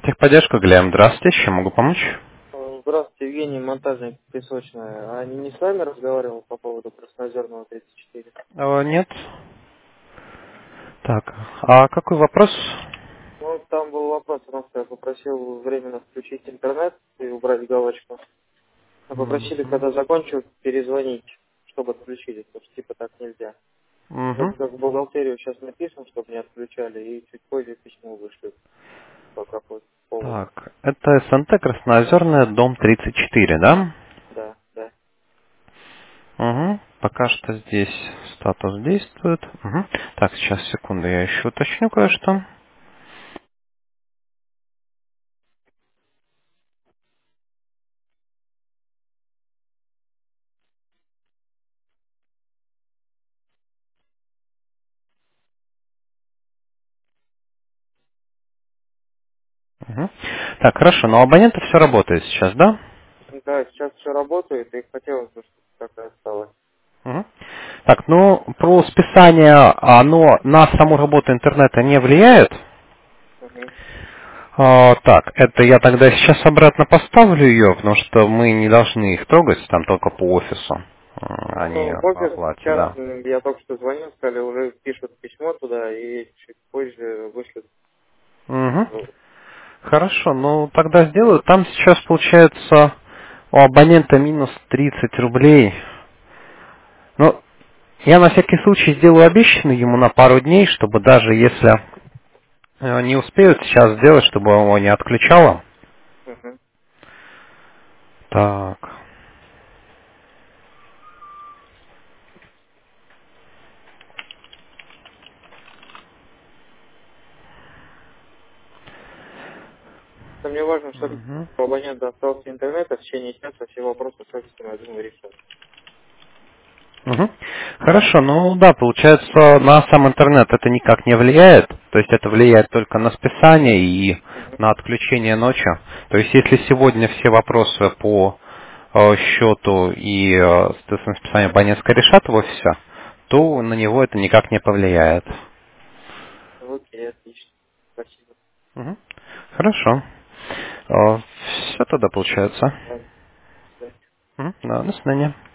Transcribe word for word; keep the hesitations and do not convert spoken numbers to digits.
Техподдержка, Глеб. Здравствуйте, чем могу помочь? Э, Здравствуйте, Евгений, монтажник Песочная. А не с вами разговаривал по поводу Краснозерного тридцать четыре? Э, нет. Так, а какой вопрос? Ну, там был вопрос, потому что я попросил временно включить интернет и убрать галочку. А попросили, Мгм. когда закончу, перезвонить, чтобы отключили, потому что типа так нельзя. Мгм. Вроде как в бухгалтерию сейчас написано, чтобы не отключали, и чуть позже письмо вышлют по какому поводу. Так, это СНТ Красноозерная, дом тридцать четыре, да? Да, да. Угу. Пока что здесь статус действует. Угу. Так, сейчас, секунду, я еще уточню кое-что. Угу. Так, хорошо, но у абонента все работает сейчас, да? Да, сейчас все работает, и хотелось бы, чтобы так и осталось. Мгм. Так, ну, про списание, оно на саму работу интернета не влияет. Мгм. А, так, это я тогда сейчас обратно поставлю ее, потому что мы не должны их трогать, там только по офису. А, Они Ну, в по офис оплате, сейчас, да. м, я только что звонил, сказали, уже пишут письмо туда и чуть позже вышлют. Угу. Ну, Хорошо, ну тогда сделаю. Там сейчас получается у абонента минус тридцать рублей. Ну, я на всякий случай сделаю обещанный ему на пару дней, чтобы даже если э, не успеют сейчас сделать, чтобы его не отключало. мгм. Так. Это мне важно, чтобы Мгм. у абонента остался интернет, а в течение часа все вопросы с офисом я думаю решат. Мгм. Хорошо, ну да, получается, на сам интернет это никак не влияет, то есть это влияет только на списание и Мгм. на отключение ночью. То есть если сегодня все вопросы по э, счету и, э, соответственно, списанию абонентской решат в офисе, то на него это никак не повлияет. Окей, отлично. Спасибо. Мгм. Хорошо. Все тогда получается. Ладно, до свидания. Мгм. Да, до свидания.